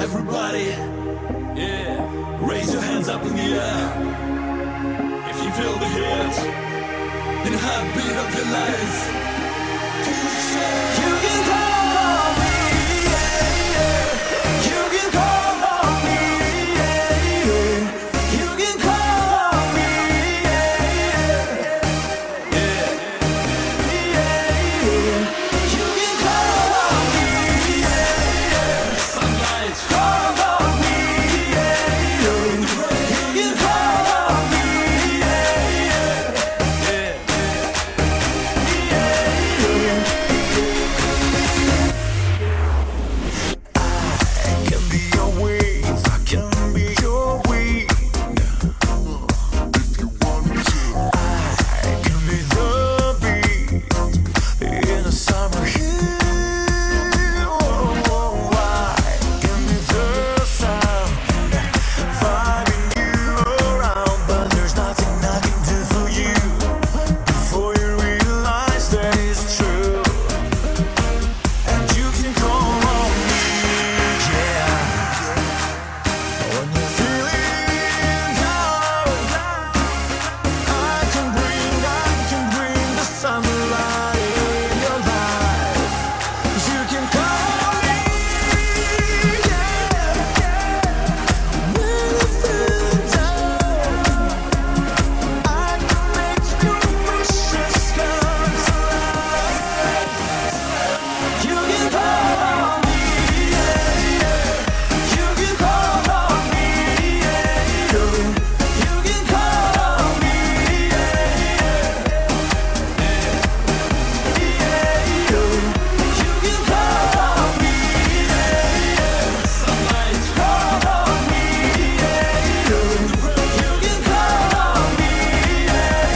Everybody, yeah, raise your hands up in the air. If you feel the hit, the heartbeat of your life. You can call on me, yeah, yeah. You can call on me, yeah, yeah. You can call on me, yeah, yeah. Yeah, yeah, yeah. You can call on me, yeah, yeah. Sunlight, call on me, yeah, yeah. You can call on me, yeah, yeah. Yeah, yeah, yeah. I can be your wave, I can be your wind. If you want me to, I can be the beat in a summer heat. Oh, I can be the sound vibing you around, but there's nothing I can do for you before you realize that it's true. And you can call on me, yeah. When you're feeling down, I can bring the sunlight in your life. You can call me, yeah. When you're feeling down, I can make your wishes come true. You can call on me, yeah, yeah. You can call on me, yeah, yeah. You can call on me, yeah, yeah. Yeah, yeah. You can call on me, yeah, yeah. Sunlight, call on me, yeah, yeah. You can call on me, yeah,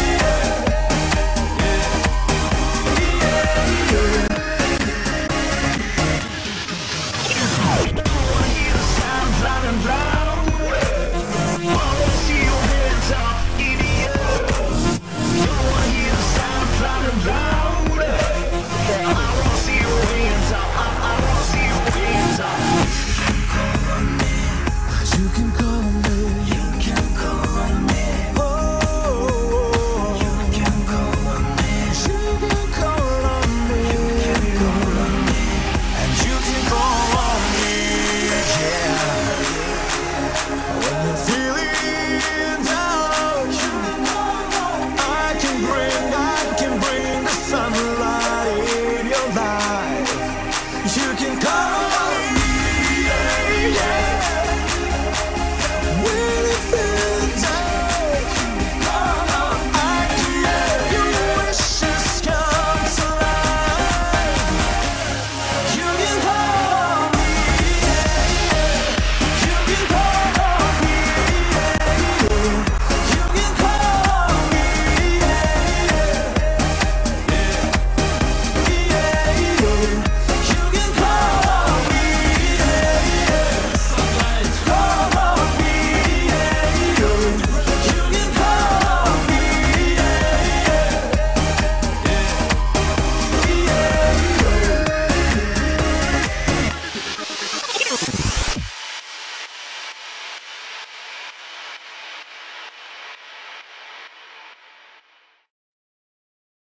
You can call on me. You can call on me. Oh, you can call on me. You can call on me. You can call on me. And you can call on me, yeah. When you're feeling down, I can bring the sunlight in your life. You can call on me, yeah, yeah.